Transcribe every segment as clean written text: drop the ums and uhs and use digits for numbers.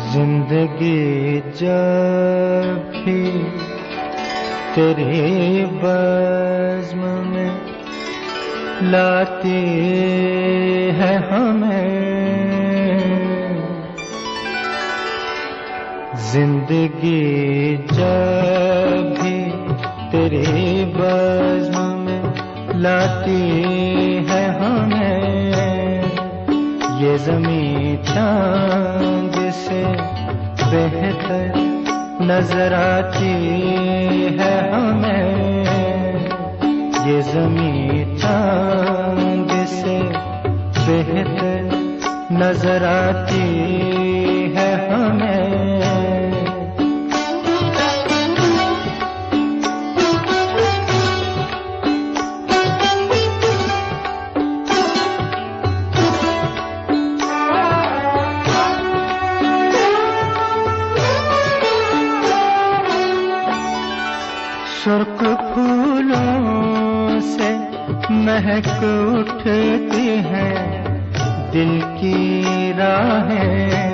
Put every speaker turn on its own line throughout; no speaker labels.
जिंदगी जब भी तेरे बज़्म में लाती है हमें, जिंदगी जब भी तेरे बज़्म में लाती है हमें, ये ज़मीं चांद से बेहतर नजर आती है हमें, ये ज़मीं चांद से बेहतर नजर आती है हमें। सुर्ख फूलों से महक उठती हैं दिल की राहें,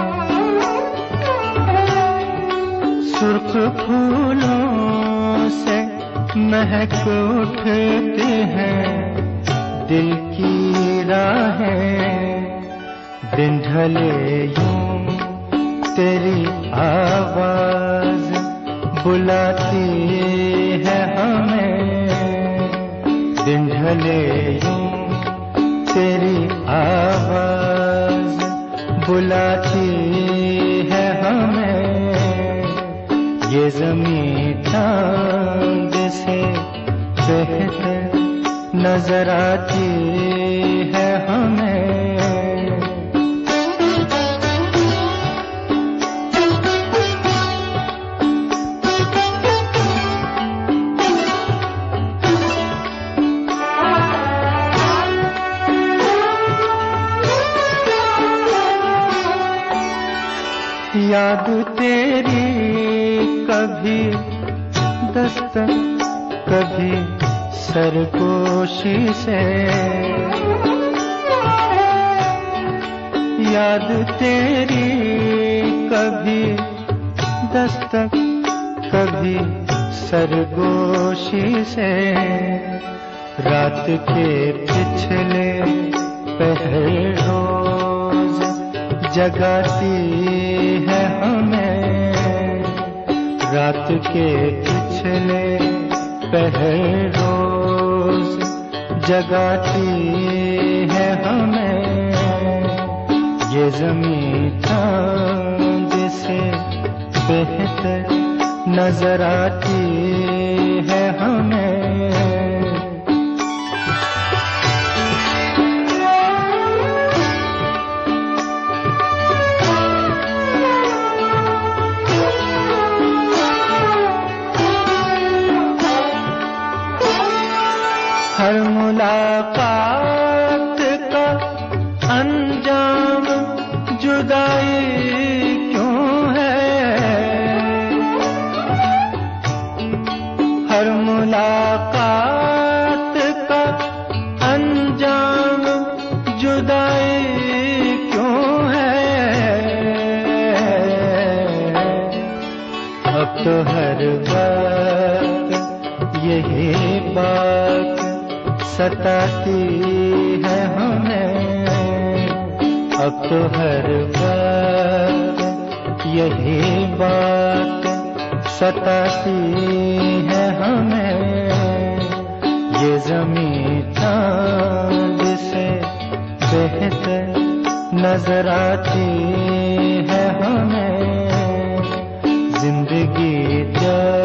सुर्ख फूलों से महक उठती हैं दिल की राहें, दिन ढले यूं तेरी आवाज बुलाती है हमें, दिन ढले यूं तेरी आवाज बुलाती है हमें, ये ज़मीं चांद से बेहतर नजर आती है हमें। याद तेरी कभी दस्तक कभी सरगोशी से, याद तेरी कभी दस्तक कभी सरगोशी से, रात के पिछले पहर रोज जगाती है हमें, रात के पिछले पहर रोज जगाती है हमें, ये ज़मीं चांद से बेहतर नजर आती है हमें। हर मुलाकात का अंजाम जुदाई क्यों है, हर मुलाकात का अंजाम जुदाई क्यों है, अब तो हर वक्त यही बात सताती है हमें, अब तो हर वक्त यही बात सताती है हमें, ये ज़मीं चांद से बेहतर नजर आती है हमें, जिंदगी